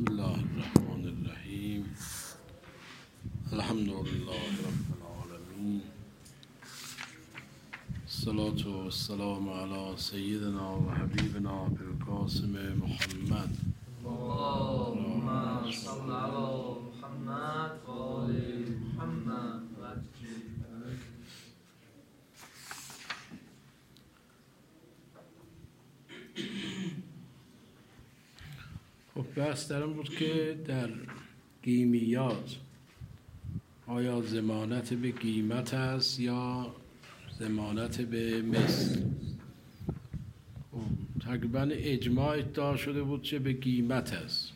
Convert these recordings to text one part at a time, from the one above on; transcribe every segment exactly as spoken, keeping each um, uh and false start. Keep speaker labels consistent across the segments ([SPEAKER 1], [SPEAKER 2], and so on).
[SPEAKER 1] بسم الله الرحمن الرحیم. الحمد لله رب العالمین. الصلاة والسلام علی سیدنا و حبیبنا ابوالقاسم محمد.
[SPEAKER 2] اللهم صل علی محمد و آل محمد.
[SPEAKER 1] خب بحث در این بود که در قیمیات آیا ضمانت به قیمت است یا ضمانت به مثل. خب تقریبا اجماع ادعا شده بود که به قیمت است.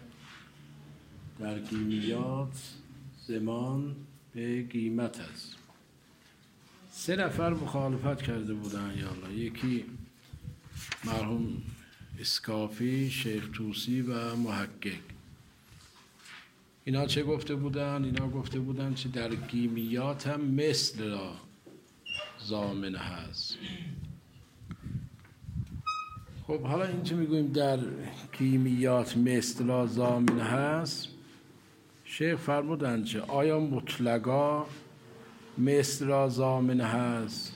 [SPEAKER 1] در قیمیات ضمان به قیمت است. سه نفر مخالفت کرده بودن یالا. یکی مرحوم اسکافی، شیخ طوسی و محقق. اینا چه گفته بودن؟ اینا گفته بودن که در قیمیات هم مثل را ضامن هست. خب حالا این که میگوییم در قیمیات مثل را ضامن هست، شیخ فرمودن که آیا مطلقا مثل را ضامن هست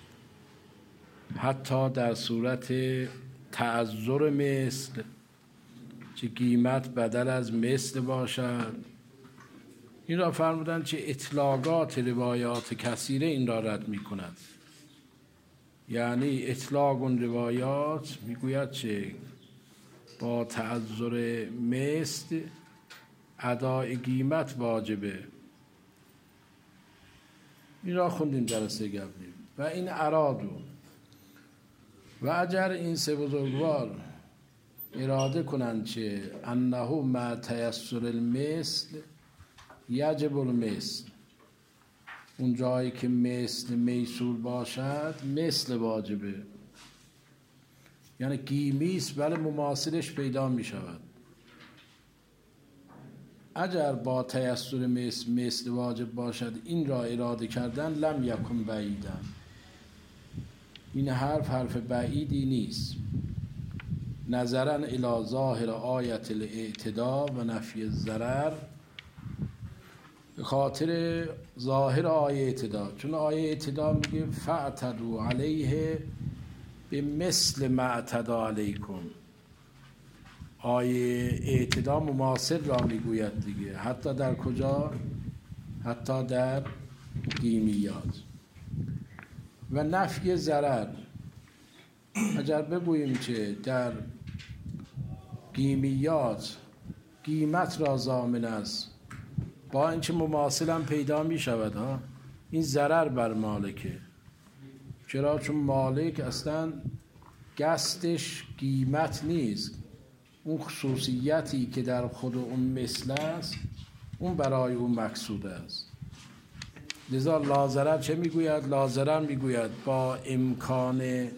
[SPEAKER 1] حتی در صورت تعذر مثل که قیمت بدل از مثل باشد؟ این را فرمودند که اطلاقات روایات کثیره این را رد می کند. یعنی اطلاق اون روایات می گوید که با تعذر مثل ادای قیمت واجبه. این را خوندیم جلسه قبلی و این ارادو. و اگر این سه بزرگوار اراده کنند که انه مع تیسر المثل یجب المثل، اون جایی که مثل میسور باشد مثل واجبه، یعنی قیمیست ولی مماثلش پیدا می شود. اگر با تیسر مثل مثل واجب باشد این را اراده کردن لم یکن بعیدن. این حرف حرف بعیدی نیست. نظرا الی ظاهر آیت الاعتدا و نفی الضرر، به خاطر ظاهر آیه اعتدا، چون آیه اعتدا میگه فاعتدوا علیه به مثل ما اعتدا علیکم. آیه اعتدا مماثل را میگوید دیگه، حتی در کجا؟ حتی در قیمیات. و نفی ضرر، اگر بگوییم که در قیمیات قیمت را ضامن است با اینکه مماثل هم پیدا می شود ها، این ضرر بر مالکه. چرا؟ چون مالک اصلا قصدش قیمت نیست، اون خصوصیتی که در خود اون مثل است اون برای اون مقصود است. لذا لازرر چه میگوید؟ لازرر میگوید با امکان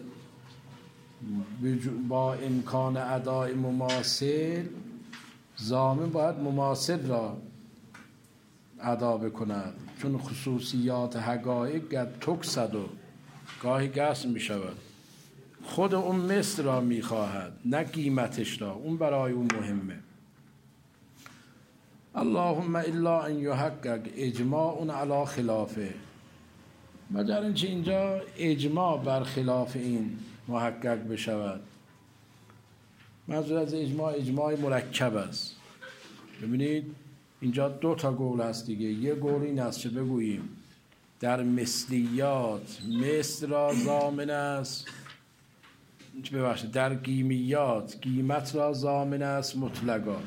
[SPEAKER 1] با امکان ادای مماثل، ضامن باید مماثل را ادا بکند، چون خصوصیات حقایق قد تقصد و گاهی قصد می شود. خود اون مثل را می خواهد نه قیمتش را، اون برای اون مهمه. اللهم الا ان یحقق اجماع علی خلافه، مگر اینکه اینجا اجماع بر خلاف این محقق بشود. منظور از اجماع اجماع مرکب است. ببینید اینجا دو تا قول هست دیگه. یه قول این است که بگوییم در مثلیات مثل را ضامن است، ببخشید در قیمیات قیمت را ضامن است مطلقا.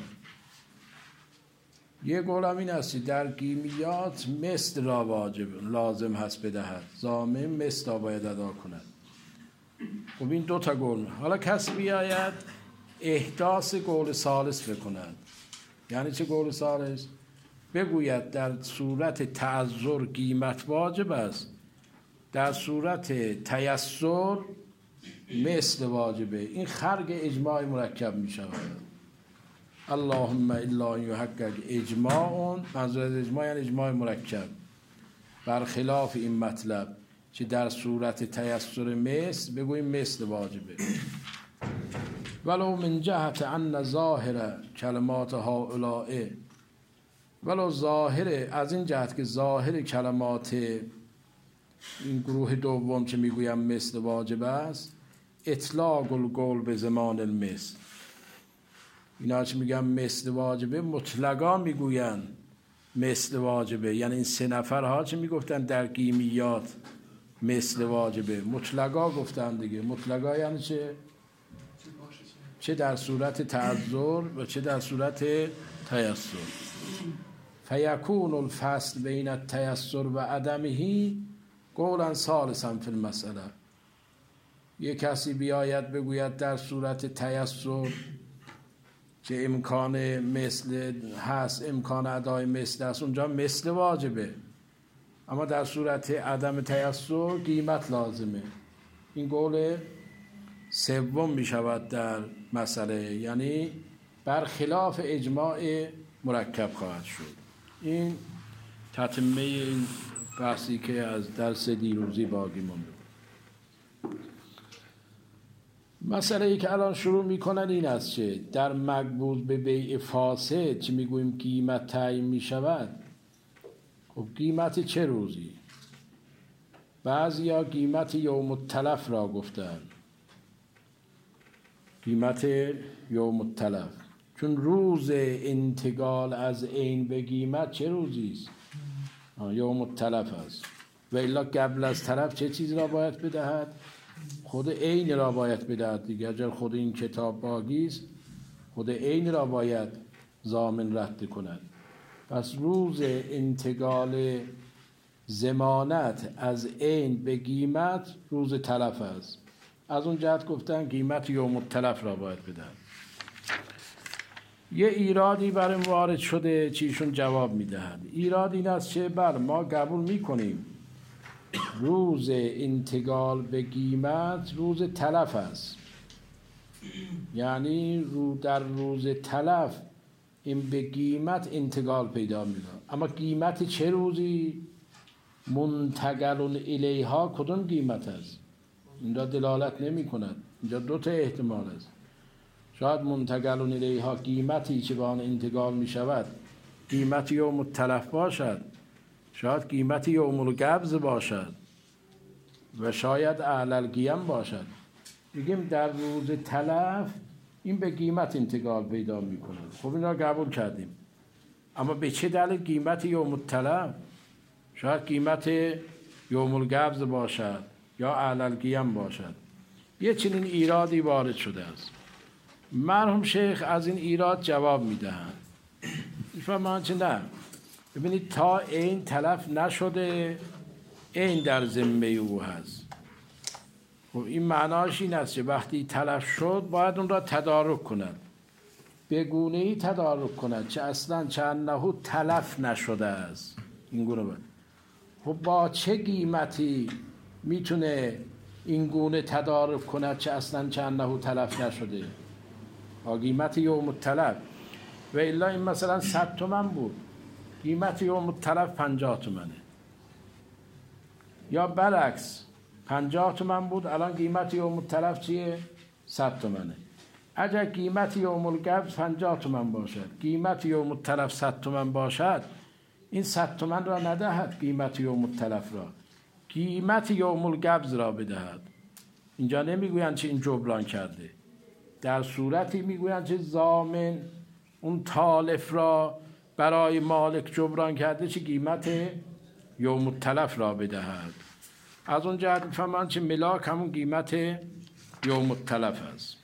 [SPEAKER 1] یه قول هم این است در قیمیات مثل را واجب لازم هست بدهد، ضامن مثل را باید ادا کند. خب این دو تا قول. حالا کسی بیاید احداث قول ثالث بکند. یعنی چه قول ثالث؟ بگوید در صورت تعذر قیمت واجب است، در صورت تیسر مثل واجبه. این خرق اجماع مرکب می شود. اللهم الا ان یحقق اجماع، منظور از اجماع یعنی اجماع مرکب، برخلاف این مطلب که در صورت تیسر مثل بگوییم مثل واجبه. ولو من جهت ان ظاهر کلمات هؤلاء، ولو ظاهر از این جهت که ظاهر کلمات این گروه دوم که میگویم مثل واجب است، اطلاق القول به زمان المثل. اینا چه میگن مثل واجبه، مطلقا میگوین مثل واجبه. یعنی این سه نفرها چه میگفتن در کیمیات مثل واجبه، مطلقا گفتن دیگه. مطلقا یعنی چه؟ چه در صورت تعذر و چه در صورت تیسر. فیکون الفصل بین التیسر و عدمه قولا ثالثا فی المسئله. یک کسی بیاید بگوید در صورت تیسر که امکان مثل هست، امکان ادای مثل هست، اونجا مثل واجبه، اما در صورت عدم تیسر قیمت لازمه. این قول سوم می شود در مسئله، یعنی برخلاف اجماع مرکب خواهد شد. این تتمه این بحثی که از درس دیروزی باقی مونده. مسئله ای که الان شروع میکنن این است که در مقبوض به بیع فاسد چه میگوییم قیمت تعیین میشود. خب قیمت چه روزی؟ بعضیا قیمت یوم التلف را گفتن، قیمت یوم التلف، چون روز انتقال از عین به قیمت چه روزی است؟ یوم التلف است. و الا قبل از تلف چه چیزی را باید بدهد؟ خود عین را باید بدهد دیگه. اگر خود این کتاب باقی است، خود عین را باید ضامن رد کند. پس روز انتقال ضمانت از عین به قیمت روز تلف است. از اون جهت گفتن قیمت یوم التلف را باید بدهد. یه ایرادی برای وارد شده چیشون جواب میدهد. ایراد این است که بله ما قبول میکنیم روز انتقال به قیمت روز تلف است، یعنی رو در روز تلف این به قیمت انتقال پیدا میکنه. اما قیمت چه روزی؟ منتقل الیها کدوم قیمت است؟ اینجا دلالت نمی کند. اینجا دو تا احتمال است. شاید منتقل الیها قیمتی که به آن انتقال می شود قیمت یوم التلف باشد، شاید قیمت یوم القبض باشد و شاید اعلی القیم باشد. بگیم در روز تلف این به قیمت انتقال پیدا می کند. خب این را قبول کردیم، اما به چه دلیل قیمت یوم التلف؟ شاید قیمت یوم القبض باشد یا اعلی القیم باشد. یه چنین ایرادی وارد شده است. مرحوم شیخ از این ایراد جواب میدهند. میفهمند چه نه؟ ببینید تا این تلف نشده این در ذمه او هست. خب این معناش این است که وقتی تلف شد باید اون را تدارک کند، به گونه‌ای تدارک کند که اصلا چندهو تلف نشده است. این گونه باید. خب با چه قیمتی میتونه این گونه تدارک کند که اصلا چندهو تلف نشده؟ با قیمت یوم التلف. و الا این مثلا صد تومن بود، قیمت یوم التلف پنجاه تومنه، یا برعکس پنجاه تومن بود الان قیمت یوم التلف چیه؟ صد تومنه. اگر قیمت یوم القبض پنجاه تومن باشد، قیمت یوم التلف صد تومن باشد، این صد تومن را ندهد قیمت یوم التلف را، قیمت یوم القبض را بدهد. اینجا نمیگویند چه این جبران کرده، در صورتی میگویند که ضامن اون تالف را برای مالک جبران کرده چه قیمت یوم التلف را بدهد. از اون جهت میفهمند که ملاک همون قیمت یوم التلف است.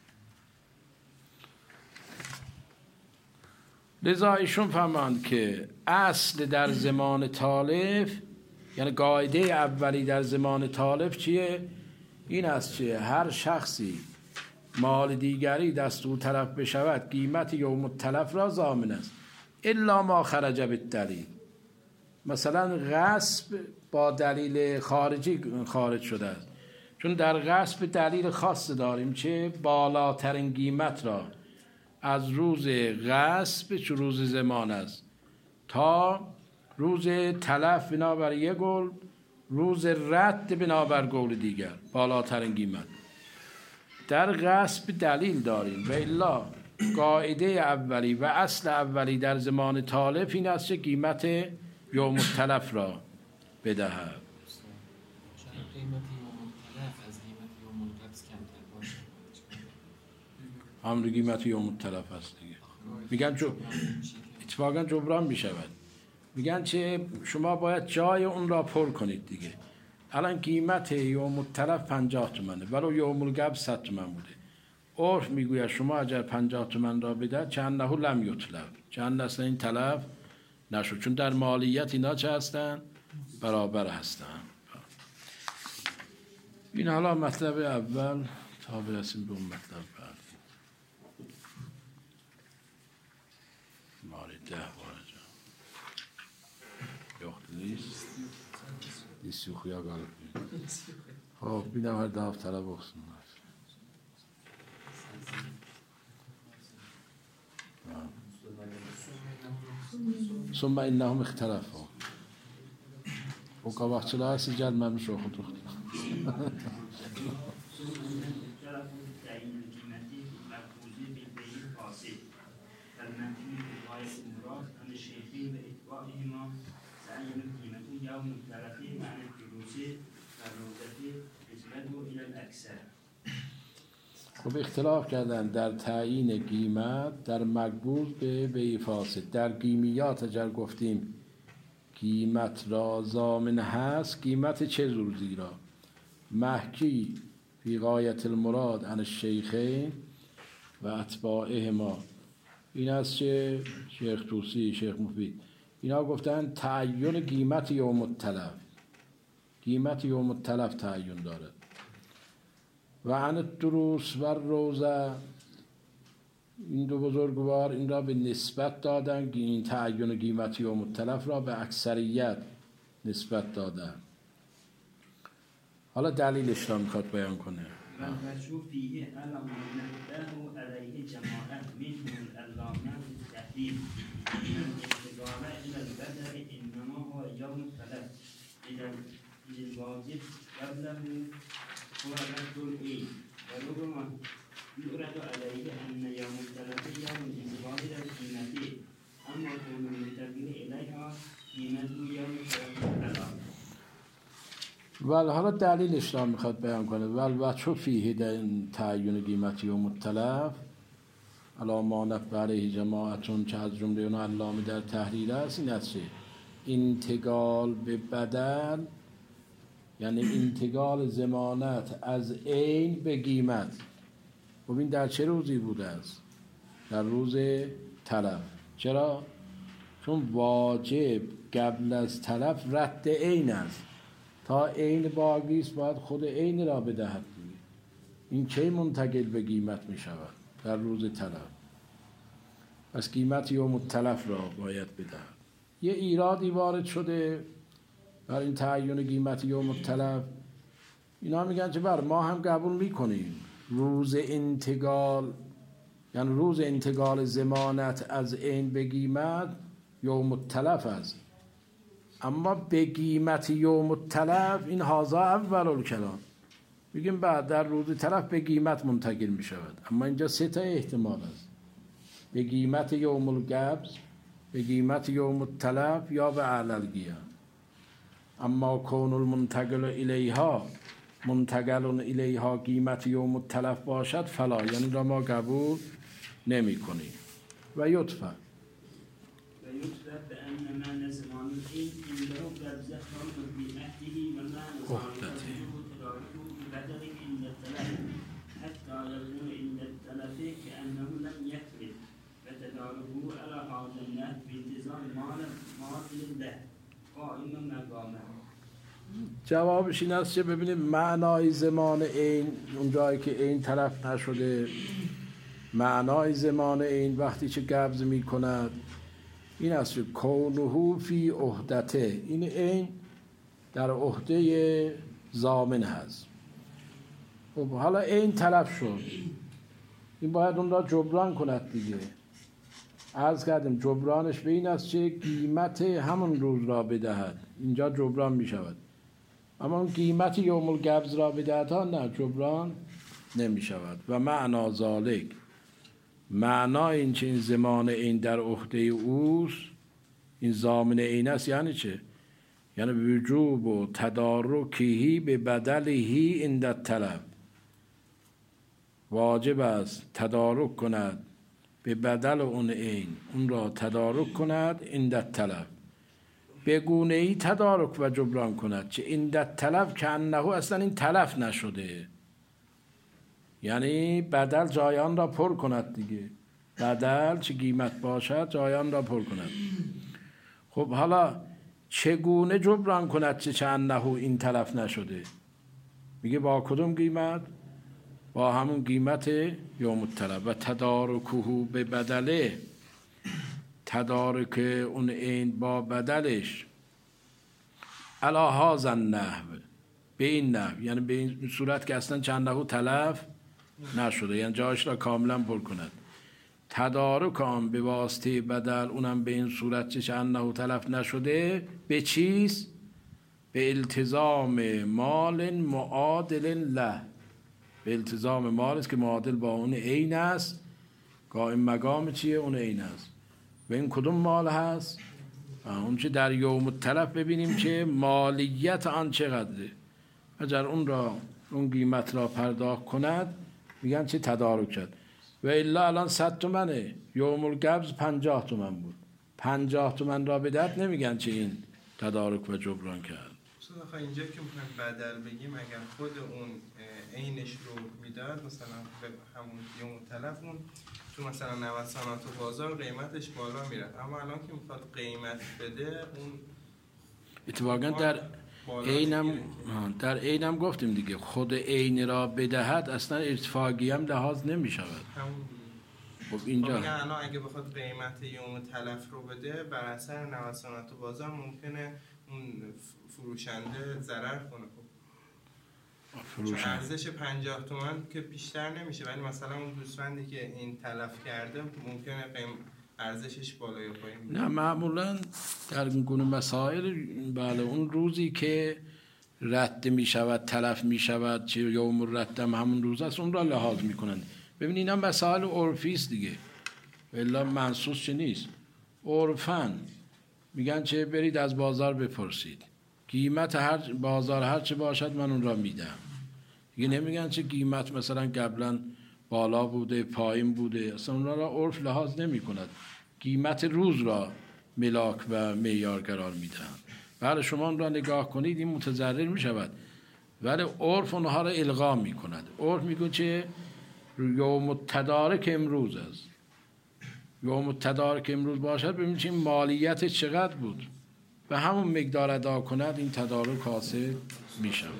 [SPEAKER 1] لذا ایشون فهمند که اصل در زمان تالف، یعنی قاعده اولی در زمان تالف چیه؟ این است که هر شخصی مال دیگری دست او طرف بشود قیمت یوم التلف را ضامن است الا ما خرج بالدلیل. مثلا غصب با دلیل خارجی خارج شده است، چون در غصب دلیل خاص داریم که بالاترین قیمت را از روز غصب چه روز زمان است تا روز تلف بنابر یک قول، روز رد بنابر قول دیگر بالاترین قیمت. در غصب دلیل داریم و الا قاعده اولی و اصل اولی در زمان تالف این است که قیمت یوم التلف را بدهد. همون قیمت یوم التلف هست دیگه. میگن جو اتفاقا جبران میشود. میگن چه شما باید جای اون را پر کنید دیگه. الان قیمت یوم التلف پنجاه تومنه ولو یوم القبض صد تومن بوده. عرف میگوید شما اگر پنجاه تومن را بده چند نهو لم یطلب، چند اصلا این تلف نشد، چون در مالیت اینا چه هستن؟ برابر هستن. این حالا مطلب اول تا برسیم به اون مطلب بعد. ماری ده بارجا یخت لیست لیست خویا گالب خب بینم هر داف طلب اخصم ثم انهم اختلفوا وقا وقت لا سجل ما مش خود خود خب اختلاف کردن در تعیین قیمت در مقبوض به بیع فاسد. در قیمیات اگر گفتیم قیمت را ضامن هست، قیمت چه روزی را؟ محکی فی غایت المراد عن الشیخین و اتباعهما. این است که شیخ طوسی، شیخ مفید اینا گفتن تعیین قیمت یوم التلف، قیمت یوم التلف تعیین دارد. و عن الدروس و روزه، این دو بزرگوار این را به نسبت دادن، این تعیین قیمت یوم التلف را به اکثریت نسبت دادن. حالا دلیلش را میخواد بیان کنه.
[SPEAKER 3] والمشروع فيه على ما نبه عليه جماعة منهم العلامة التحرير من الانتقال إلى البدر إنما هو يوم التلف إلى الواجب قبله هو رد العين وربما يرد عليه أن يوم التلف يوم الانتقال إلى القيمة أما كون المنتقل إليها قيمته يوم التلف.
[SPEAKER 1] ولی حالا دلیلش را میخواد بیان کنه. ولی وچو فیه در تعیین قیمت یوم التلف علامانت برای جماعتون که از جمله اون علامه در تحریر است، این است انتقال به بدل یعنی انتقال ضمانت از عین به قیمت. ببین در چه روزی بوده است؟ در روز تلف. چرا؟ چون واجب قبل از تلف رد عین است. تا عین باقی است باید خود عین را بدهد. این چه منتقل به قیمت می شود؟ در روز تلف. پس قیمت یوم التلف را باید بدهد. یه ایرادی وارد شده بر این تعیین قیمت یوم التلف. اینا میگن که بر ما هم قبول میکنیم روز انتقال، یعنی روز انتقال ضمانت از عین به قیمت یوم التلف است، اما به قیمت یوم التلف این هازا اول الکلام. میگیم بعد در روز تلف به قیمت منتقل می شود، اما اینجا سه تا احتمال است: به قیمت یوم القبض، به قیمت یوم التلف یا به اعلی القیام. اما کون المنتقل الیها منتقل الیها قیمت یوم التلف باشد فلا، یعنی را ما قبول نمی کنیم. و یطفع
[SPEAKER 3] ويطلب بأن معنى زمان الدين عنده قد زخم بأهله ومعنى
[SPEAKER 1] وحدته
[SPEAKER 3] تداركه ببدل عند التلف حتى يكون عند التلف كأنه لم يفعل فتداركه على هذا النحو بانتظام مال ماضي له قائما مقامه.
[SPEAKER 1] جوابش این است که ببینیم معنای زمان عین، اون جایی که عین تلف نشده، معنای زمان عین وقتی که قبض می کند این است که کونه فی عهدته، این عین در عهده ضامن هست. خب حالا عین تلف شد، این باید اون را جبران کند دیگه. عرض کردیم جبرانش به این است که قیمت همون روز را بدهد، اینجا جبران می شود. اما اون قیمت یوم القبض را بدهد ها نه، جبران نمی شود. و معنا ذالک، معنا این چه این زمان این در عهده اوست، این ضامن این است. یعنی چه؟ یعنی وجوب و تدارکهی به بدلهی عند الطلب، واجب است تدارک کند به بدل اون عین، اون را تدارک کند عند الطلب، به گونه ای تدارک و جبران کند چه عند الطلب که انه اصلا این تلف نشده، یعنی بدل جایان را پر کند دیگه، بدل چه قیمت باشد جایان را پر کند. خب حالا چگونه جبران کند چه چه انه این تلف نشده؟ میگه با کدوم قیمت؟ با همون قیمت یوم الطلب. و تدارکه به بدله، تدارک اون این با بدلش، علی هذا النحو، به این نحو، یعنی به این صورت که اصلا چند نحو تلف نشده، یعنی جایش را کاملا پر کند. تدارک آن به واسطه بدل، اونم به این صورت چه چند نحو تلف نشده، به چیست؟ به التزام مال معادل له، به التزام مال است که معادل با اون عین است. قائم مقام چیه؟ اون عین است. و این کدوم مال هست؟ اون چه در یوم الطلب ببینیم که مالیت آن چقدره. اگر اون را اون قیمت را پرداخت کند میگن چه تدارک کرد. و الا الان صد تومنه، یوم القبض پنجاه تومن بود، پنجاه تومن را به درد نمیگن چه این تدارک و جبران کرد.
[SPEAKER 4] آخه اینجا که میخوایم بدل بگیم، اگر خود اون عینش رو میداد، مثلا به همون یوم الطلب اون تو مثلا نوسانات و بازار قیمتش بالا میره، اما الان که میخواد قیمت بده اون
[SPEAKER 1] اتفاقا در عینم در عینم گفتیم دیگه، خود عین را بدهد اصلا ارتفاقی هم لحاظ نمی شود.
[SPEAKER 4] خب
[SPEAKER 1] اینجا
[SPEAKER 4] میگن الان اگه بخواد قیمت یوم تلف رو بده بر اثر نوسانات و بازار ممکنه اون فروشنده ضرر کنه. خب چون ارزش پنجاه تومن که بیشتر نمیشه، ولی مثلا اون گوسفندی که این تلف کرده ممکنه قیم ارزشش بالای و پایین بشه.
[SPEAKER 1] نه معمولا در این گونه مسائل بله اون روزی که رد می شود تلف می شود چه یوم الردم همون روز است، اون را لحاظ می کنند. ببین اینا مسائل عرفی است دیگه، الا منصوص چه نیست. عرفن میگن چه برید از بازار بپرسید، قیمت هر بازار هر چه باشد من اون را میدم. دیگه نمیگن چه قیمت مثلا قبلا بالا بوده پایین بوده، اصلا اون را عرف لحاظ نمی کند، قیمت روز را ملاک و معیار قرار میدن. بله شما اون را نگاه کنید این متضرر می شود، ولی عرف اونها را الغا می کند. عرف میگه چه یوم التدارک امروز است، یوم التدارک امروز باشد ببینید چه مالیت چقدر بود و همون مقدار ادا کند، این تدارک حاصل می شود.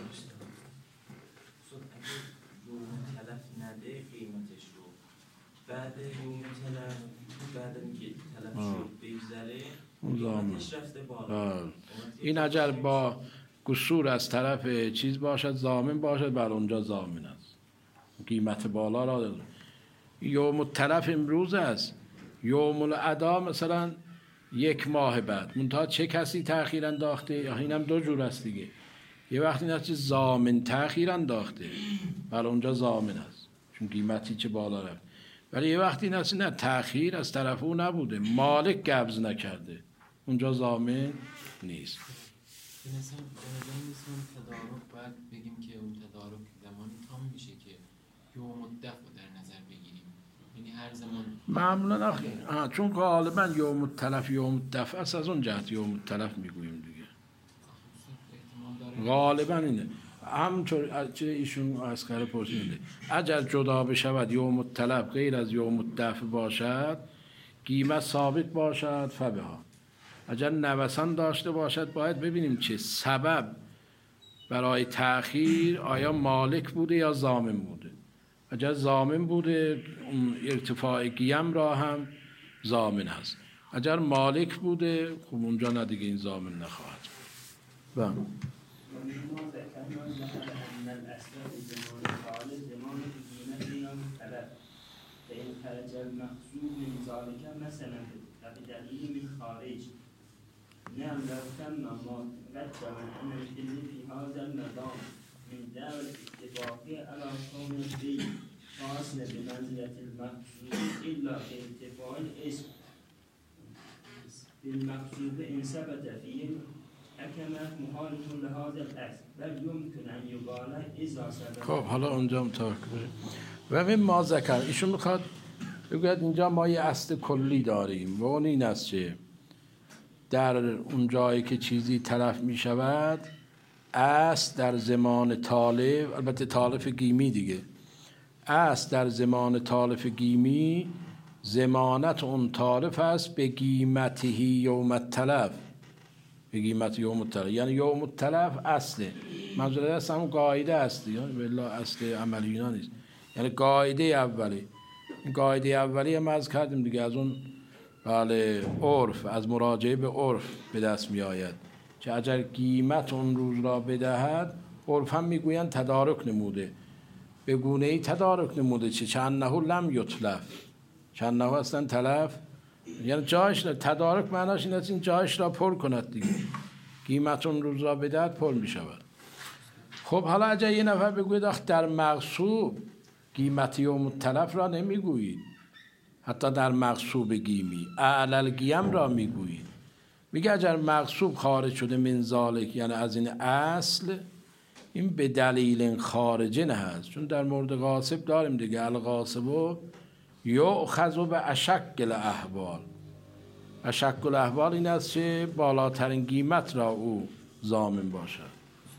[SPEAKER 3] تلف نده قیمتش رو بعد یوم تلف، بعد اینکه تلف شد بگذره قیمتش رفته بالا.
[SPEAKER 1] این اگر با قصور از طرف چیز باشد ضامن باشد، بر اونجا ضامن است، قیمت بالا را داد. یوم التلف امروز است، یوم الادا مثلا یک ماه بعد، منتها چه کسی تأخیر انداخته، یا اینم دو جور است دیگه. یه وقتی نه چه ضامن تأخیر انداخته، بر اونجا ضامن است چون قیمتی چه بالا رفت. ولی یه وقتی نه نه تأخیر از طرف او نبوده، مالک قبض نکرده، اونجا ضامن نیست.
[SPEAKER 5] به نظر نیست اون تدارک باید بگیم که اون تدارک زمانی تام میشه که یوم الدفع در نظر بگیریم، یعنی هر زمان
[SPEAKER 1] معمولا آخه چون غالبا یوم التلف یوم الدفع است، از اون جهت یوم التلف میگوییم دیگه. غالبا اینه، همونطور چه ایشون از خیلی پرسیده اگر جدا بشود یوم التلف غیر از یوم الدفع باشد، قیمت ثابت باشد فبها. اگر نوسان داشته باشد باید ببینیم چه سبب برای تأخیر، آیا مالک بوده یا ضامن بوده. اگر ضامن بوده ارتفاع قیم را هم ضامن است، اگر مالک بوده خب اونجا نه دیگه این ضامن نخواهد. بله
[SPEAKER 3] فإن خرج المقصود من ذلك مثلا بدليل من خارج نعم لو تم ما قدم أن الحل في هذا النظام من دار الاتفاق على قوم الدين فاصل بمنزلة المقصود إلا في ارتفاع الاسم بالمقصود إن ثبت فيه حكمت مخالف لهذا الأصل بل يمكن أن يقال إذا ثبت.
[SPEAKER 1] خب حالا اونجا هم تاک بریم و من ما ذکر ایشون میخواد بگوید اینجا ما یه اصل کلی داریم و اون این است که در اون جایی که چیزی تلف می شود اصل در زمان تالف، البته تالف گیمی دیگه، اصل در زمان تالف گیمی ضمانت اون تالف است به قیمته یوم التلف، به قیمت یوم التلف، یعنی یوم التلف اصله، منظور است همون قاعده است، یعنی بالله اصل عملی اینا نیست، یعنی قاعده اولی. این قاعده اولی هم از کردیم دیگه، از اون بله عرف، از مراجعه به عرف به دست می آید که اگر قیمت اون روز را بدهد، عرف هم میگویند تدارک نموده، به گونه ای تدارک نموده چه چند نهو لم یتلف، چند نهو هستن تلف، یعنی جایش را تدارک معناش این است این جایش را پر کند دیگه، قیمت اون روز را بدهد پر می شود. خب حالا اگر یه نفر بگوید آخ در مغصوب قیمت یوم التلف را نمیگویید، حتی در مغصوب گیمی اعلل گیم را میگویید، میگه اگر مغصوب خارج شده من ذالک، یعنی از این اصل، این به دلیل خارجه نه هست، چون در مورد غاصب داریم دیگه، الغاصب یؤخذ به اشک الاحوال، اشک الاحوال این است که بالاترین قیمت را او ضامن باشد.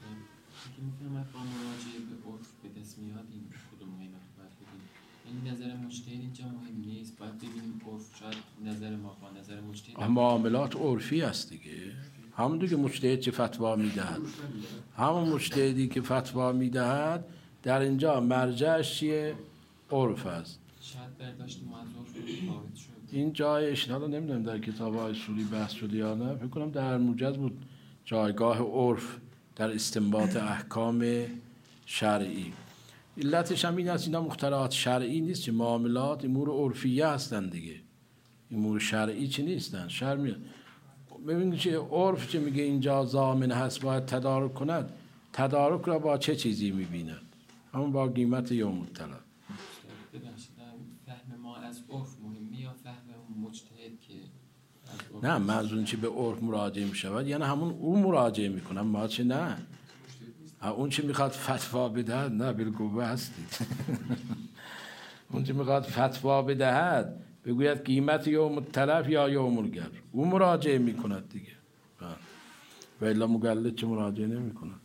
[SPEAKER 5] میتونم با مراجعه به عرف به دست میاد این کدوم قیمت باید بگیم، این نظر مجتهد اینجا مهم نیست، باید ببینیم عرف شاید نظر ما با نظر مجتهد
[SPEAKER 1] معاملات عرفی است دیگه، همون دیگه مجتهد چه فتوا میدهد، همون مجتهدی که فتوا میدهد در اینجا مرجعش چیه؟ عرف است.
[SPEAKER 5] شاید برداشت ما از عرف خارج شد.
[SPEAKER 1] این جای اشتالا نمیدونم در کتاب های اصولی بحث شده یا نه، فکر کنم در موجز بود جایگاه عرف در استنباط احکام شرعی. علتش هم این است اینا مخترعات شرعی نیست، که معاملات امور عرفیه هستن دیگه، امور شرعی چی نیستن. شرع می ببینید که عرف چه میگه اینجا ضامن هست باید تدارک کند، تدارک را با چه چیزی میبیند؟ همون با قیمت یوم التلف.
[SPEAKER 5] ببخشید فهم ما از عرف مهمی یا فهم مجتهد که
[SPEAKER 1] نه منظور چی به عرف مراجعه می شود، یعنی همون او مراجعه میکنم، ما چه نه، اون چی میخواد فتوا بدهد، نه بالقوه هستید اون چی میخواد فتوا بدهد بگوید قیمت یوم التلف یا یوم القدر، او مراجعه میکند دیگه، و الا مقلد چه مراجعه نمیکند.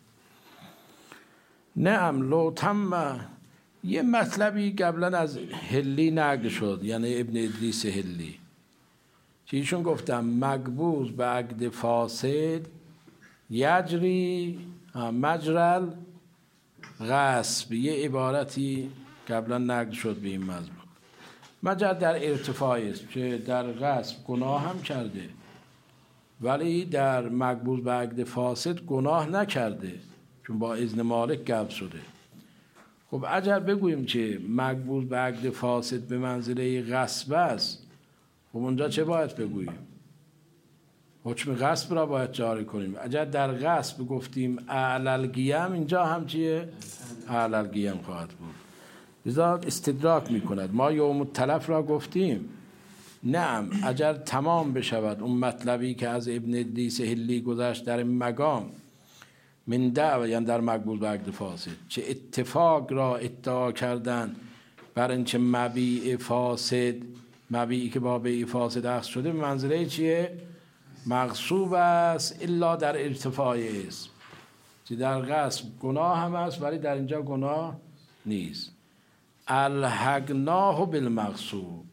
[SPEAKER 1] نعم لو تم. یه مطلبی قبلا از هلی نقل شد، یعنی ابن ادریس هلی، که ایشون گفتم مقبوض به عقد فاسد یجری مجرل غصب، یه عبارتی قبلا نقل شد به این مضمون. مجر در ارتفاع است که در غصب گناه هم کرده ولی در مقبوض به عقد فاسد گناه نکرده، چون با اذن مالک قبض شده. خب اگر بگوییم که مقبوض به عقد فاسد به منزله غصب است، خب اونجا چه باید بگوییم؟ حکم غصب را باید جاری کنیم. اگر در غصب گفتیم اعلل قیم، اینجا هم چیه؟ اعلل قیم خواهد بود. لذا استدراک می کند. ما یوم التلف را گفتیم، نعم اگر تمام بشود اون مطلبی که از ابن ادریس هلی گذشت در مقام من دعوه، یعنی در مقبول به عقد فاسد، چه اتفاق را ادعا کردن بر اینکه مبیع فاسد، مبیعی که با بیع فاسد اخذ شده به منزله چیه؟ مغصوب است الا در ارتفاع اسم، که در غصب گناه هم است ولی در اینجا گناه نیست. الحقناه بالمغصوب،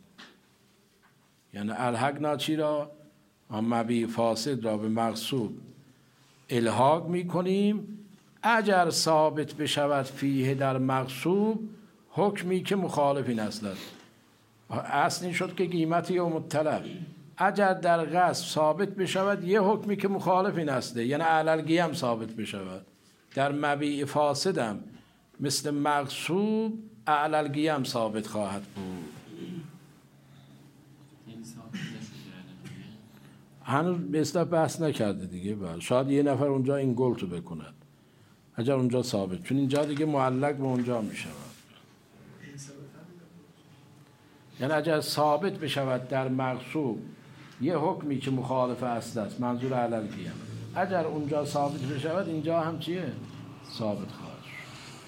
[SPEAKER 1] یعنی الحقنا چی را؟ مبیع فاسد را به مغصوب الحاق می کنیم اگر ثابت بشود فیه در مغصوب حکمی که مخالف این اصل است. اصلی شد که قیمت یوم التلف، اگر در غصب ثابت بشود یه حکمی که مخالف این اصله، یعنی علل قیم ثابت بشود، در مبیع فاسدم مثل مغصوب علل قیم ثابت خواهد بود. هنوز به اصطلاح بحث نکرده دیگه، بله شاید یه نفر اونجا این گلتو بکند، اگر اونجا ثابت، چون اینجا دیگه معلق به اونجا می شود. یعنی اگر ثابت بشود در مغصوب یه حکمی که مخالف اصل است، منظور علل قیام، اگر اونجا ثابت بشود اینجا هم چیه؟ ثابت خواهد شد.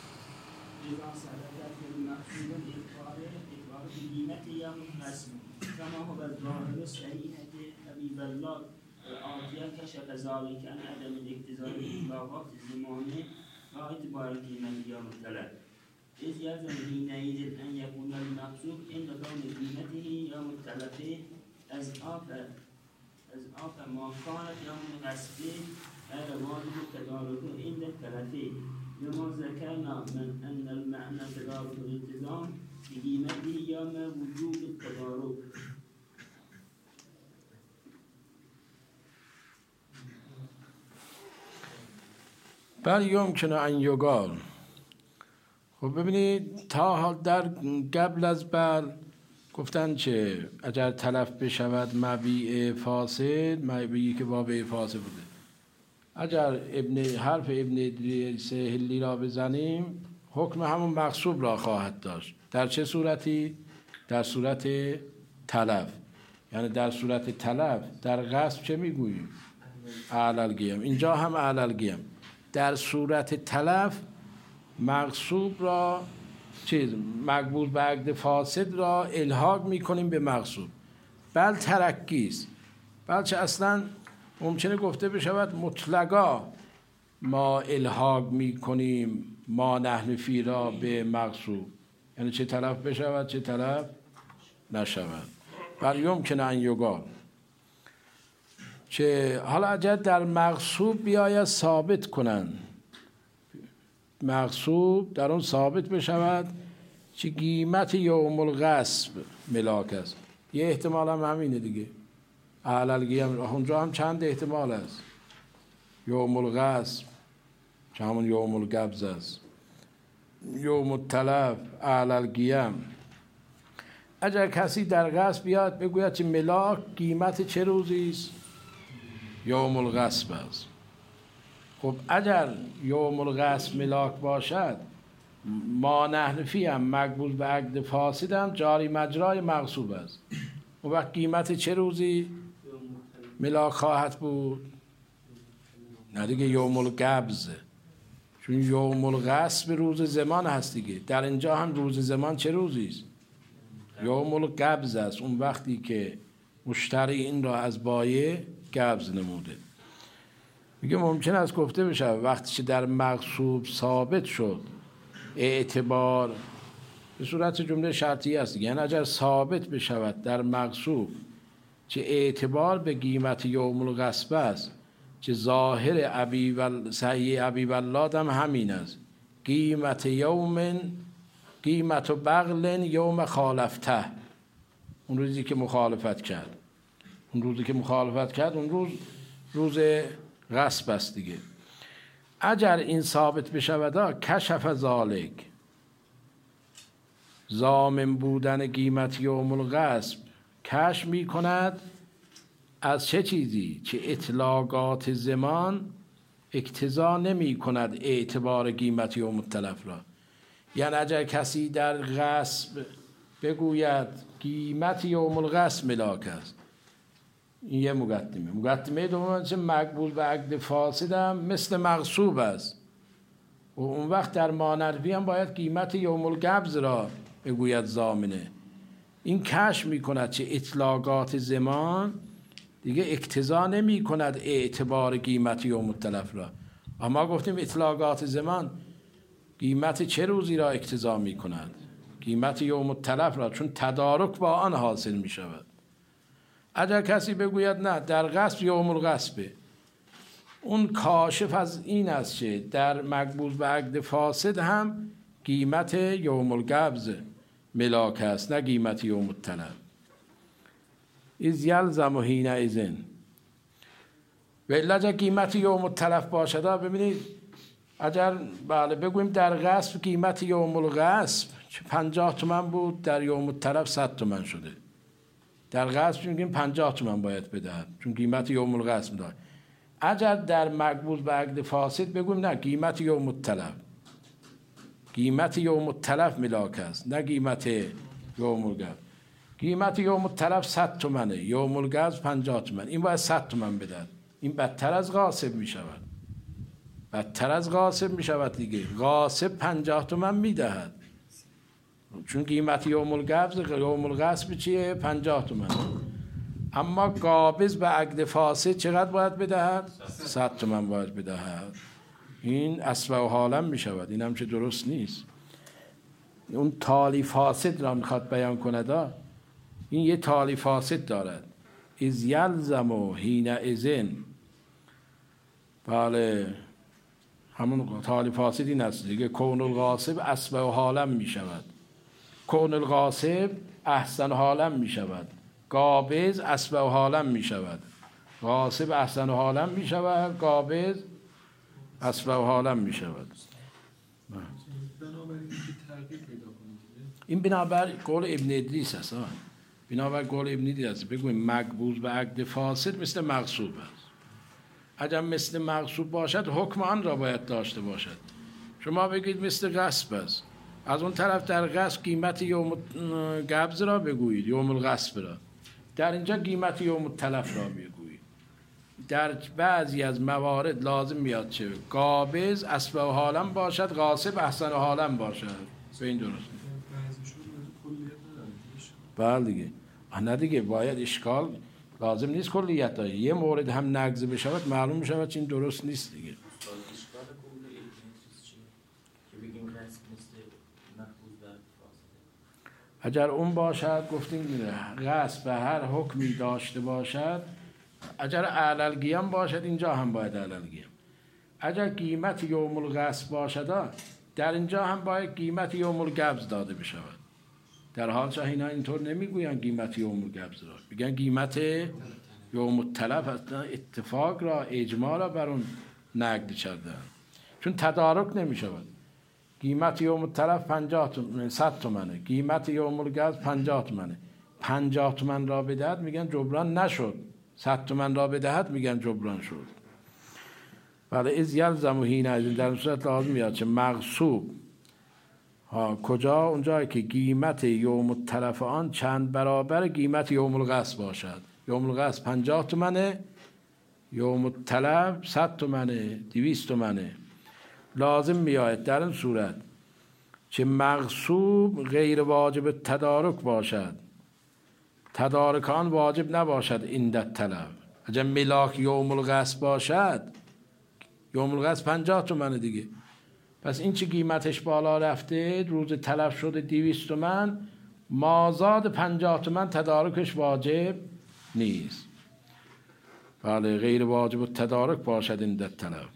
[SPEAKER 3] كما هو الظاهر الصحيح أبي بلاد الآتية كشف ذلك عن عدم الاقتضاء إطلاقات الزمانة واعتبار قيمة يوم الطلب، إذ يلزم حينئذ أن يكون المقصود عند كون قيمته يوم الطلب أضعاف أضعاف ما كانت يوم الغصب غير واجب التدارك عند الطلب، لما ذكرنا من أن المعنى تدارك الالتزام بقيمته يوم وجوب التدارك.
[SPEAKER 1] بل یمکنه ان یقال. خب ببینید تا حال در قبل از بل گفتن که اگر تلف بشود مبیع فاسد، مبیعی که واقع فاسد بوده، اگر ابن حرف ابن ادریس هلی را بزنیم حکم همون مغصوب را خواهد داشت. در چه صورتی؟ در صورت تلف. یعنی در صورت تلف در غصب چه میگوییم؟ علل قیام. اینجا هم علل قیام. در صورت تلف مغصوب را چیز مقبول به عقد فاسد را الحاق میکنیم به مغصوب. بل ترکیست، بلکه اصلا ممکنه گفته بشود مطلقا ما الحاق میکنیم ما نحن فی را به مغصوب، یعنی چه تلف بشود چه تلف نشود. بل یمکنه ان یقال که حالا اگر در مغصوب بیاید ثابت کنن، مغصوب در اون ثابت بشود که قیمت یوم الغصب ملاک است. یه احتمال هم همینه دیگه، علل قیام. اونجا هم چند احتمال است، یوم الغصب که همون یوم القبض است، یوم التلف، علل قیام. اگر کسی در غصب بیاد بگوید که ملاک قیمت چه روزی است؟ یوم الغصب است. خب اگر یوم الغصب ملاک باشد، ما نحن فی هم مقبول به عقد فاسد هم جاری مجرای مغصوب است. اون وقت قیمت چه روزی ملاک خواهد بود؟ نه دیگه یوم القبض، چون یوم الغصب روز زمان هست دیگه. در اینجا هم روز زمان چه روزی است؟ یوم القبض است، اون وقتی که مشتری این را از بایع قبض نموده. میگه ممکن است گفته بشه وقتی که در مغصوب ثابت شد اعتبار به صورت جمله شرطی است، یعنی اگر ثابت بشود در مغصوب که اعتبار به قیمت یوم الغصب است، که ظاهر ابی و صحیح ابی ولاد هم همین است، قیمت یوم قیمت و بغل یوم خالفته، اون روزی که مخالفت کرد، اون روزی که مخالفت کرد اون روز روز غصب است دیگه. اگر این ثابت بشود کشف ذالک، ضامن بودن قیمت یوم الغصب کشف می کند از چه چیزی؟ که اطلاقات زمان اقتضا نمی کند اعتبار قیمت یوم التلف را. یعنی اگر کسی در غصب بگوید قیمت یوم الغصب ملاک است، این یه مقدمه. مقدمه دوم چه مقبول به عقد فاسد هم مثل مغصوب است و اون وقت در مانروی هم باید قیمت یوم القبض را بگوید ضامنه. این کشف می کند چه اطلاقات زمان دیگه اقتضا نمی کند اعتبار قیمت یوم التلف را. اما گفتیم اطلاقات زمان قیمت چه روزی را اقتضا می کند؟ قیمت یوم التلف را، چون تدارک با آن حاصل می شود. اگر کسی بگوید نه در غصب یوم الغصبه، اون کاشف از این است که در مقبول به عقد فاسد هم قیمت یوم القبض ملاک است نه قیمت یوم التلف. از یلزم و حین ازن و الا قیمت یوم التلف باشد. ببینید اگر بله بگویم در غصب قیمت یوم الغصب پنجاه تومن بود، در یوم التلف صد تومن شده. در غصب میگیم پنجاه تومن باید بدهد چون قیمت یوم الغصب داره. اگر در مقبوض به عقد فاسد بگویم نه قیمت یوم التلف، قیمت یوم التلف ملاک است نه قیمت یوم القبض. قیمت یوم التلف صد تومنه، یوم القبض پنجاه تومن، این باید صد تومن بدهد. این بدتر از غاصب می شود، بدتر از غاصب می شود دیگه. غاصب پنجاه تومن می دهد چون قیمت یوم القبض یوم الغصب چیه؟ پنجاه تومن. اما قابض به عقد فاسد چقدر باید بدهد؟ صد تومن باید بدهد. این اسوأ حالا می شود، این هم چه درست نیست. اون تالی فاسد را میخواد بیان کند. این یه تالی فاسد دارد. از یلزم و حین ازن، بله همون تالی فاسد این است دیگه. کون الغاصب اسوأ حالا می شود، کون الغاصب احسن حالا می شود، قابض اسوأ حالا می شود. غاصب احسن حالا می شود، قابض اسوأ حالا می شود. این بنابر قول ابن ادریس است. بنابر قول ابن ادریس است. بگویم مقبوض به عقد فاسد مثل مغصوب است. اگر مثل مغصوب باشد حکم آن را باید داشته باشد. شما بگید مثل غصب است، از اون طرف در غصب قیمت یوم قبض را بگویید، یوم الغصب را. در اینجا قیمت یوم التلف را بگویید. در بعضی از موارد لازم میاد چه؟ قابض اسوأ حالا باشد، غاصب احسن حالا باشد. به این درست بله دیگه. نه دیگه، باید اشکال لازم نیست کلیت داره. یه مورد هم نقض بشود معلوم میشود چه این درست نیست دیگه. اگر اون باشد گفتیم میره غصب به هر حکمی داشته باشد، اگر علل قیام باشد اینجا هم باید علل قیام. اگر قیمت یوم الغصب باشد در اینجا هم باید قیمت یوم القبض داده بشود. در حال چه اینا اینطور نمیگوین قیمت یوم القبض را، میگن قیمت یوم التلف. اتفاق را اجماع را بر اون نقد کردن چون تدارک نمیشود. قیمت یوم التلف پنجاه تومن، صد تومنه، قیمت یوم القبض پنجاه تومنه. پنجاه تومن را بدهد میگن جبران نشد، صد تومن را بدهد میگن جبران شد. ولی از یلزم و حین ازن، در صورت لازم میاد چه مغصوب ها کجا؟ اونجایی که قیمت یوم التلف آن چند برابر قیمت یوم الغصب باشد. یوم الغصب پنجاه تومنه، یوم التلف صد تومنه، دویست تومنه. لازم میاد در این صورت چه مغصوب غیر واجب تدارک باشد، تدارک آن واجب نباشد عند التلف. اگر ملاک یوم الغصب باشد، یوم الغصب پنجاه تومنه دیگه، پس این چه قیمتش بالا رفته، روز تلف شده دویست تومن، مازاد پنجاه تومن تدارکش واجب نیست. بله غیر واجب تدارک باشد عند التلف.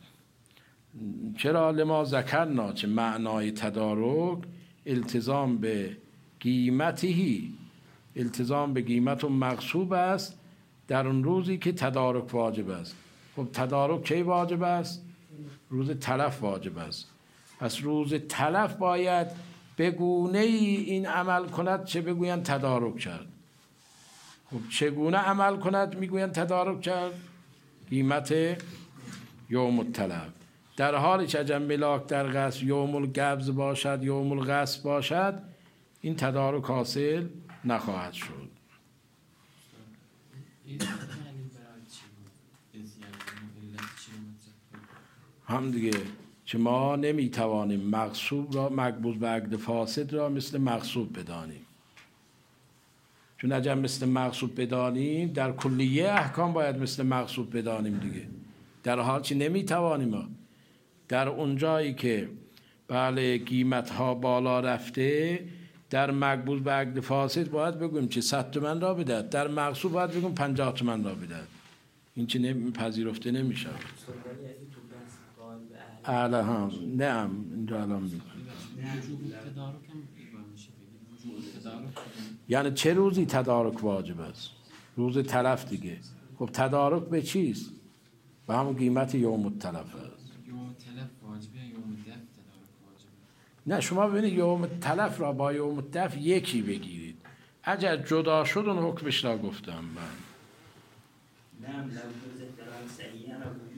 [SPEAKER 1] چرا؟ لما ذکرنا، چه معنای تدارک التزام به قیمتی، التزام به قیمت و مغصوب است در اون روزی که تدارک واجب است. خب تدارک کی واجب است؟ روز تلف واجب است. پس روز تلف باید بگونه ای این عمل کند چه بگوین تدارک کرد. خب چگونه عمل کند میگوین تدارک کرد؟ قیمت یوم التلف. در حالی که اگر ملاک در غصب یوم القبض باشد، یوم الغصب باشد، این تدارک حاصل نخواهد شد. هم دیگه که ما نمیتوانیم مغصوب را، مقبوض به عقد فاسد را مثل مغصوب بدانیم. چون اگر مثل مغصوب بدانیم در کلیه احکام باید مثل مغصوب بدانیم دیگه. در حال که نمیتوانیم ما. در اونجایی که بله قیمت ها بالا رفته، در مقبوض به عقد فاسد باید بگویم که صد تومن را بدهد، در مغصوب باید بگویم پنجاه تومن را بدهد. این چه پذیرفته نمیشه. اعلی هم نه هم اینجا الان میگم یعنی چه روزی تدارک واجب است؟ روز تلف دیگه. خب تدارک به چیست؟ به همون قیمت یوم التلف است.
[SPEAKER 5] یوم التلف واجبه یا یوم الدفع تدارک واجبه؟
[SPEAKER 1] نه شما ببینید یوم التلف را با یوم الدفع یکی بگیرید. اگر جدا شد اون حکمش را گفتم من.
[SPEAKER 3] نعم لو جزت دران سعیه را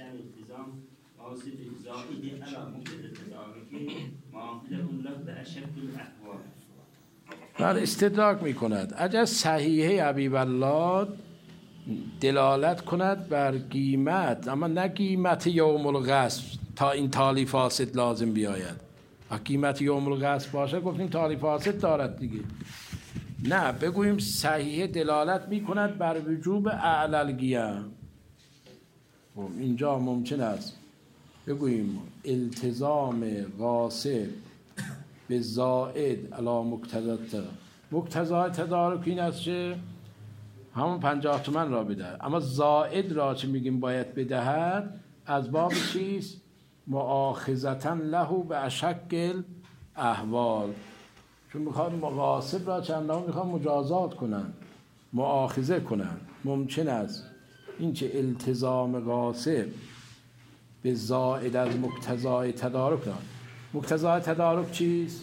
[SPEAKER 3] الالتزام قاصد زائد على مبتدا التدارك معامله له باشد الاحوال.
[SPEAKER 1] بر استدراک می کند اگر صحیحه ابیوالله دلالت کند بر قیمت، اما نه قیمت یوم الغصب تا این تالی فاسد لازم بیاید. قیمت یوم الغصب باشه گفتیم تالی فاسد دارد دیگه. نه، بگوییم صحیحه دلالت می کند بر وجوب اعلی القیم. اینجا ممکن است بگوییم التزام غاصب به زائد علی مقتضی مقتضای تدارک این است که همون پنجاه تومن را بده، اما زائد را چه میگیم باید بدهد از باب چیست؟ مؤاخذة له به اشک الاحوال، چون میخواد غاصب را چند هم میخواد مجازات کنن، مؤاخذه کنن. ممکن است این چه التزام غاصب به زائد از مقتضای تدارک را. مقتضای تدارک چیست؟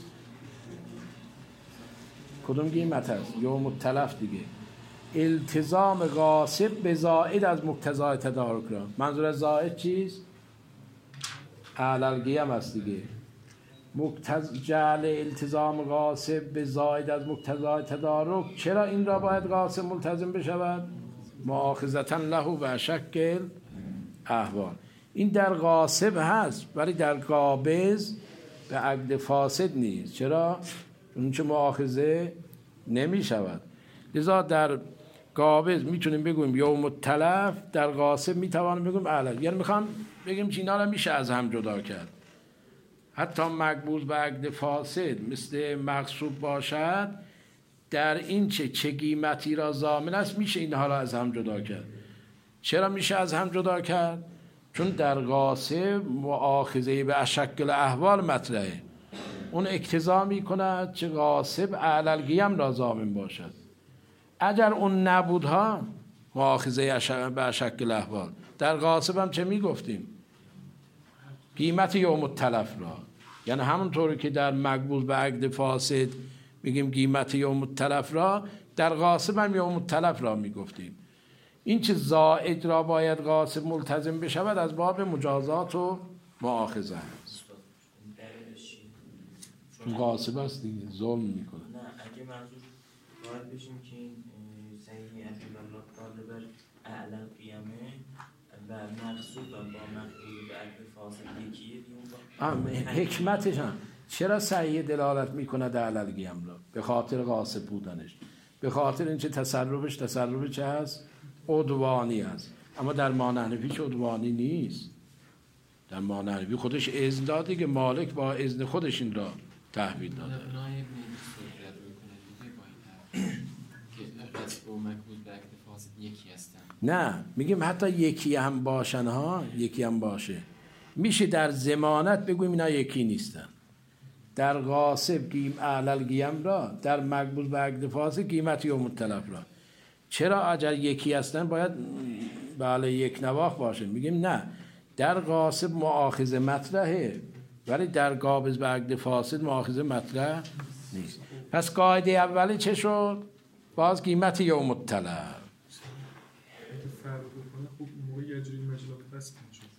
[SPEAKER 1] کدوم قیمت است؟ یوم التلف دیگه. التزام غاصب به زائد از مقتضای تدارک را. منظور از زائد چیست؟ اعلی القیم است دیگه. مقتض جعل التزام غاصب به زائد از مقتضای تدارک، چرا این را باید غاصب ملتزم بشود؟ مؤاخذة له به اشک الاحوال. این در غاصب هست ولی در قابض به عقد فاسد نیست. چرا؟ اون چه مؤاخذه نمی شود. لذا در قابض میتونیم بگویم یوم التلف، در غاصب میتوانیم بگویم اعلی. یعنی میخوام بگیم که اینا را میشه از هم جدا کرد. حتی مقبوض به عقد فاسد مثل مغصوب باشد، در این چه چه قیمتی را ضامن است میشه اینها را از هم جدا کرد. چرا میشه از هم جدا کرد؟ چون در غاصب مؤاخذه به اشک الاحوال مطرحه. اون اقتضا میکند که غاصب اعلی القیم را ضامن باشد. اگر اون نبودها مؤاخذه به اشک الاحوال، در غاصب هم چه میگفتیم؟ قیمت یوم التلف را. یعنی همونطوری که در مقبوض به عقد فاسد میگیم قیمت یوم التلف را، در غاصب هم یوم التلف را میگفتیم. این چه زائد را باید غاصب ملتزم بشود از باب مجازات و مؤاخذه است. چون غاصب است دیگه، ظلم میکنه.
[SPEAKER 6] نه، اگه منظور باید بشیم که این صحیح ابیوالله طالب بر اعلی القیمه و مقصود با مقبول به عقد فاسد یکیه.
[SPEAKER 1] حکمتش هم چرا صحیح دلالت میکنه در اعلی القیم را؟ به خاطر غاصب بودنش، به خاطر این چه تصرفش تصرف چه هست؟ عدوانی است. اما در مانحنفی عدوانی نیست. در مانحنفی خودش اذن داده که مالک با اذن خودش این را تحویل داده.
[SPEAKER 5] نایب نمی‌سوید رو کنه دیگه با این که قصب و مقبول به عقد فاسد یکی هستن.
[SPEAKER 1] نه، میگیم حتی یکی هم باشن ها، یکی هم باشه میشه در ضمانت بگویم اینا یکی نیستن. در غاصب قیم اعلی القیم را، در مقبول به عقد فاسد قیمت یوم التلف را. چرا اگر یکی هستن باید بله یک نواخ باشه؟ میگیم نه، در غاصب مؤاخذه مطرحه ولی در قابض به عقد فاسد مؤاخذه مطرح نیست. پس قاعده اولی چه شد؟ باز قیمت یوم التلف.
[SPEAKER 7] اگه فرق بکنه خوب اون موقع یجری مجلال قصد میشه.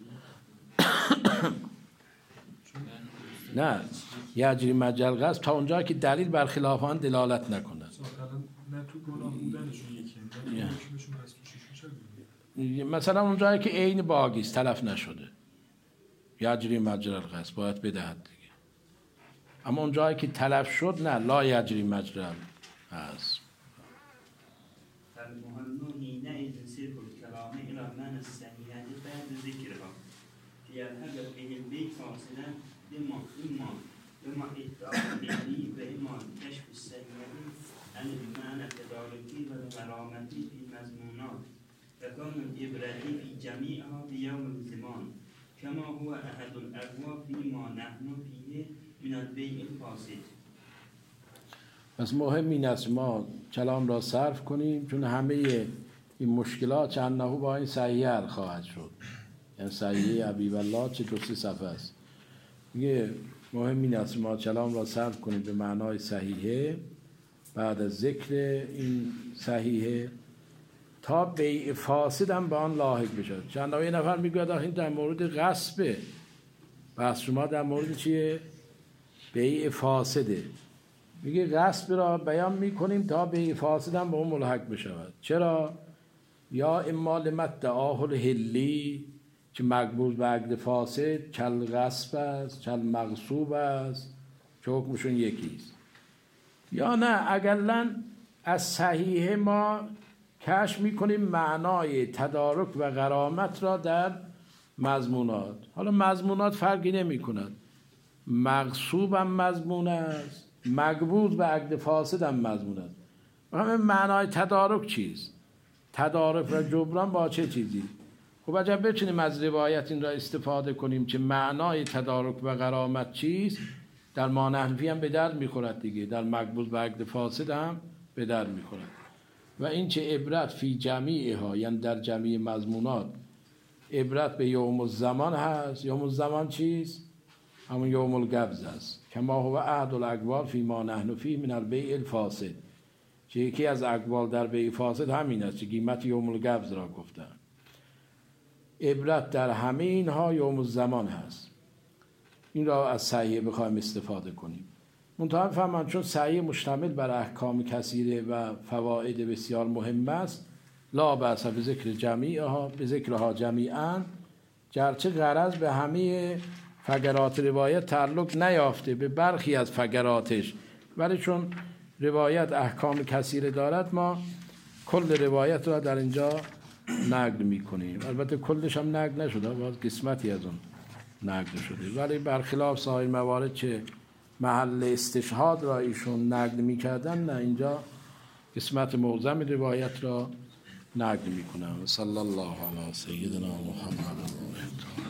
[SPEAKER 1] نه، یجری مجال قصد تا اونجا که دلیل برخلاف آن دلالت نکنه.
[SPEAKER 7] نه تو گناه بودنشون یکی هم نه یکیشون از توشیشون چه
[SPEAKER 1] مثلا اونجایی که عین باقیست تلف نشده یجری مجال القصد باید بدهد دیگه. اما اونجایی که تلف شد نه، لا یجری مجال هست.
[SPEAKER 3] فالمهم حينئذ سير الكلام إلى معنى الصحيحة بعد ذكرها ليذهب به البيت فاصلا بما إما بما ادعاء العلي وإما كشف الصحيحة عن المعنى التداركي والغرامة في مضمونات فكون الإبرة في جميعها بيوم الزمان كما هو أحد الأقوى فيما نحن فيه من البيع الفاسد.
[SPEAKER 1] پس مهم این است ما کلام را صرف کنیم، چون همه این مشکلات چند نهو با این صحیح حل خواهد شد. یعنی صحیح ابیوالله چه دو سه صفحه است. میگه مهم این است ما کلام را صرف کنیم به معنای صحیحه بعد از ذکر این صحیحه تا بیع فاسد هم به آن لاحق بشود. چند یه نفر میگوید این در مورد غصبه، بس شما در مورد چیه؟ بیع فاسده. میگه غصب را بیان میکنیم تا بیع فاسد هم به اون ملحق بشود. چرا؟ یا اما لمدعاه الحلی که مقبول به عقد فاسد کل غصب است، کل مغصوب است، که حکمشون یکیست. یا نه اقلاً از صحیح ما کشف میکنیم معنای تدارک و غرامت را در مضمونات. حالا مضمونات فرقی نمی کند، مغصوب هم مضمون است، مقبول به عقد فاسد هم مضمون است. و همه معنای تدارک چیست؟ تدارک و جبران با چه چیزی؟ خب اگر بتونیم از روایت این را استفاده کنیم که معنای تدارک و غرامت چیست، در ما نحوی هم به در میخورد دیگه، در مقبول به عقد فاسد هم به در میخورد. و این چه عبرت فی جمیعها، یعنی در جمیع مضمونات عبرت به یوم الزمان هست. یوم الزمان چیست؟ همون یوم القبض است. کما هو عهد الاقوال فی ما نحن فی من البیع الفاسد، که یکی از اقوال در بیع فاسد همین است که قیمت یوم القبض را گفتن. عبرت در همه اینها یوم الزمان هست. این را از صحیح بخوایم استفاده کنیم. منتها فهمند چون صحیح مشتمل بر احکام کثیره و فواید بسیار مهم است، لا بأس به ذکر جمیعها به ذکرها جمیعا، گرچه غرض به همه فقرات روایت تعلق نیافته به برخی از فقراتش، ولی چون روایت احکام کثیره دارد ما کل روایت را در اینجا نقل میکنیم. البته کلش هم نقل نشده، باز قسمتی از اون نقل شده، ولی برخلاف سایر موارد که محل استشهاد را ایشون نقل میکردن، نه اینجا قسمت معظم روایت را نقل میکنن. صلی الله علی سیدنا محمد.